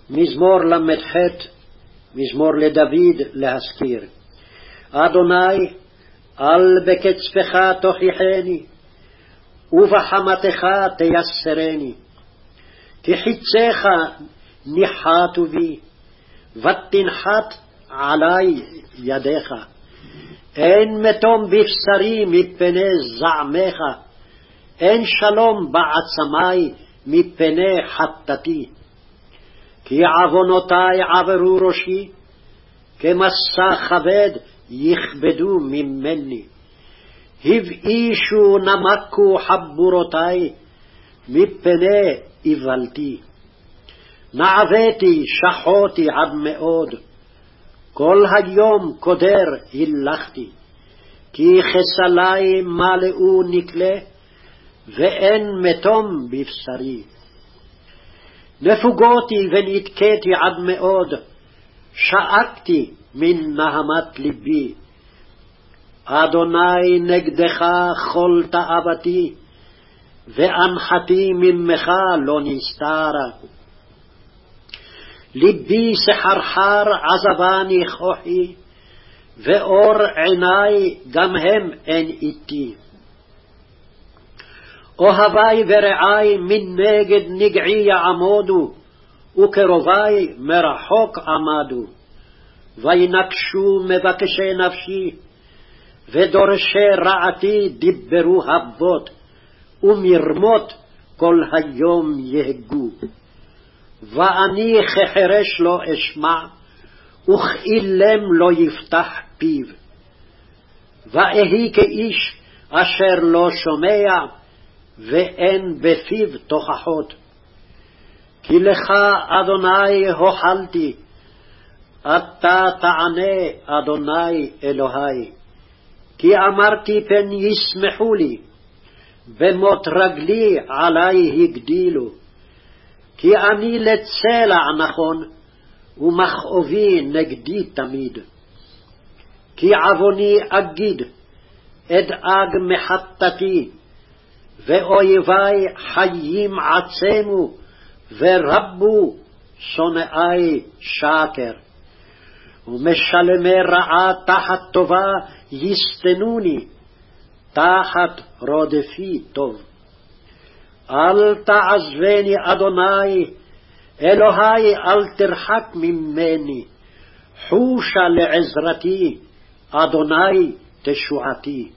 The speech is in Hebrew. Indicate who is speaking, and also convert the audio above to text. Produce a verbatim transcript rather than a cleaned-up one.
Speaker 1: מזמור למ"ח, מזמור לדוד להזכיר. אדוני, אל בקצפך תוכיחני, ובחמתך תייסרני. כי חיציך ניחתו בי, ותנחת עלי ידיך. אין מתום בבשרי מפני זעמך, אין שלום בעצמי מפני חטאתי. כי עוונותי עברו ראשי, כמשא כבד יכבדו ממני. הבאישו נמקו חבורותי מפני איוולתי. נעוויתי שחותי עד מאוד, כל היום קודר הילכתי. כי חסלי מלאו נקלה, ואין מתום בבשרי. נפוגותי ונתקתי עד מאוד, שאקתי מן נהמת ליבי. אדוני נגדך כל תאוותי, ואנחתי ממך לא נסתרה. ליבי סחרחר עזבני כוחי, ואור עיני גם הם אין איתי. אוהבי ורעי מנגד נגעי יעמודו, וקרובי מרחוק עמדו. וינקשו מבקשי נפשי, ודורשי רעתי דיברו אבות, ומרמות כל היום יהגו. ואני כחרש לא אשמע, וכאילם לא יפתח פיו. ואהי כאיש אשר לא שומע, ואין בפיו תוכחות. כי לך, אדוני, הוחלתי, אתה תענה, אדוני אלוהי. כי אמרתי פן ישמחו לי, במות רגלי עלי הגדילו. כי אני לצלע נכון, ומכאובי נגדי תמיד. כי עווני אגיד, אדאג מחטאתי, ואויבי חיים עצמו, ורבו שונאי שקר. ומשלמי רעה תחת טובה יסתנוני, תחת רודפי טוב. אל תעזבני, אדוני, אלוהי, אל תרחק ממני. חושה לעזרתי, אדוני תשועתי.